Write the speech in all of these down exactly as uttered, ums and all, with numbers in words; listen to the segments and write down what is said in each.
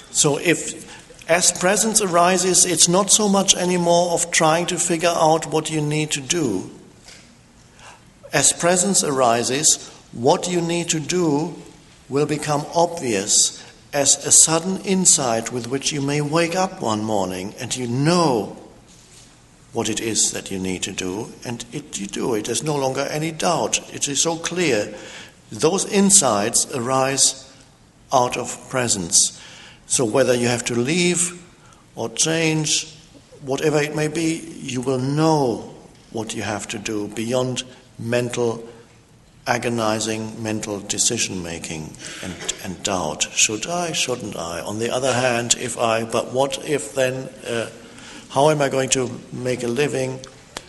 So if as presence arises, it's not so much anymore of trying to figure out what you need to do. As presence arises, what you need to do will become obvious as a sudden insight with which you may wake up one morning and you know what it is that you need to do, and it, you do it. There's no longer any doubt. It is so clear. Those insights arise out of presence. So whether you have to leave or change, whatever it may be, you will know what you have to do beyond mental, agonizing mental decision-making and, and doubt. Should I? Shouldn't I? On the other hand, if I, but what if then, uh, how am I going to make a living?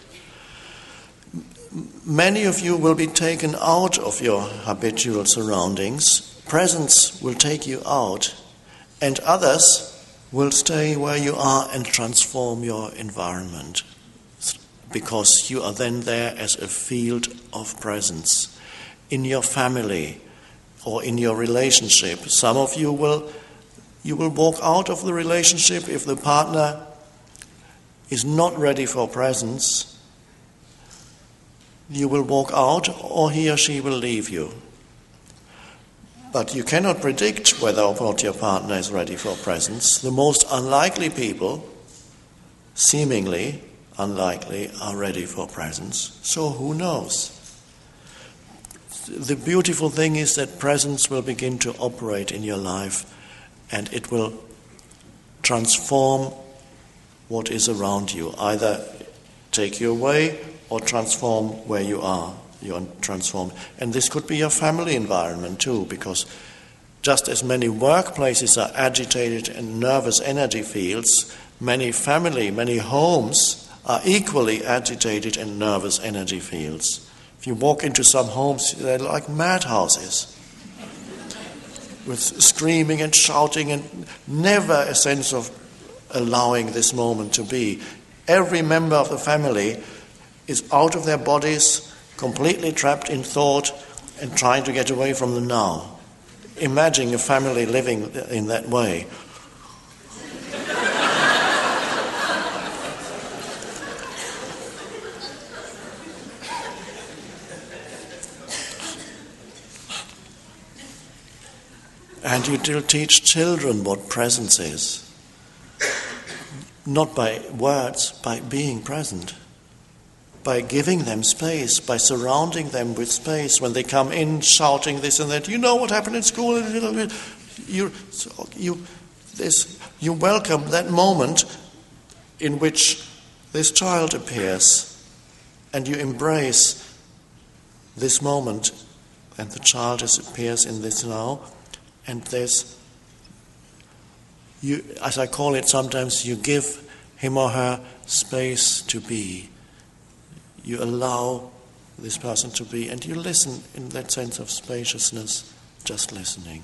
Many of you will be taken out of your habitual surroundings. Presence will take you out, and others will stay where you are and transform your environment, because you are then there as a field of presence. In your family or in your relationship, some of you will you will walk out of the relationship if the partner is not ready for presence. You will walk out, or he or she will leave you. But you cannot predict whether or not your partner is ready for presence. The most unlikely people, seemingly unlikely, are ready for presence. So who knows? The beautiful thing is that presence will begin to operate in your life, and it will transform what is around you, either take you away or transform where you are. You are transformed. And this could be your family environment too, because just as many workplaces are agitated and nervous energy fields, many family, many homes are equally agitated and nervous energy fields. If you walk into some homes, they're like madhouses, with screaming and shouting and never a sense of allowing this moment to be. Every member of the family is out of their bodies, completely trapped in thought and trying to get away from the now. Imagine a family living in that way. And you do teach children what presence is. Not by words, by being present. By giving them space, by surrounding them with space. When they come in shouting this and that, you know what happened in school? You, you, this, you welcome that moment in which this child appears, and you embrace this moment, and the child is, appears in this now, and there's, you, as I call it sometimes, you give him or her space to be. You allow this person to be, and you listen in that sense of spaciousness, just listening.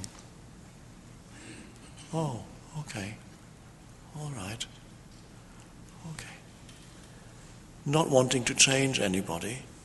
Oh, okay. All right. Okay. Not wanting to change anybody,